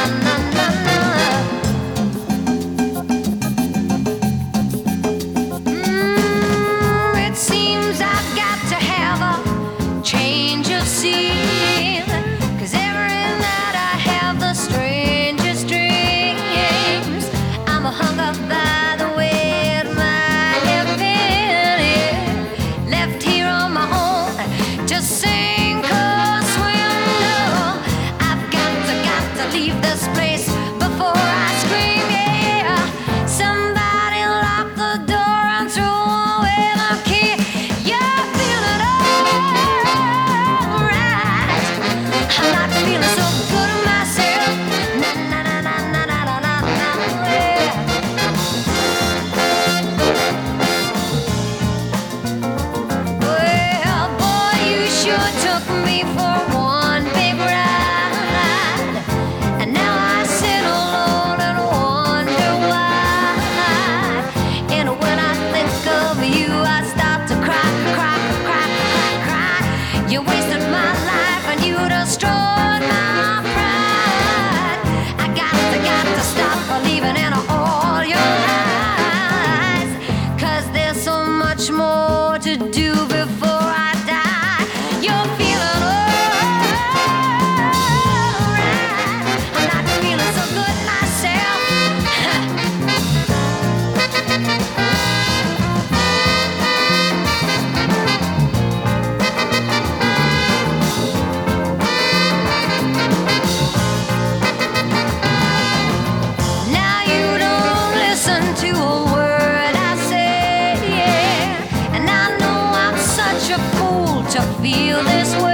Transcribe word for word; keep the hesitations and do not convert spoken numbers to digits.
na na na. Mm, it seems I've got to have a change of scene, 'cause every night I have the strangest dreams. I'm hung up by the weight my have been in, left here on my own to sink or swim. No, I've got to, got to leave this place before I scream. Yeah, somebody lock the door and throw away the key. You're feeling alright. I'm not feeling so good of myself. Na na na na na na na na na. Yeah. Well, boy, you sure took me for one big ride, and now I sit alone and wonder why. And when I think of you, I start to cry, cry, cry, cry, cry. You wasted my life and you destroyed my pride. I got to, got to stop believing in all your lies, 'cause there's so much more to do before I die. You're feeling alright. I'm not feeling so good myself. Now you don't listen to a word I say, yeah. And I know I'm such a fool to feel this way.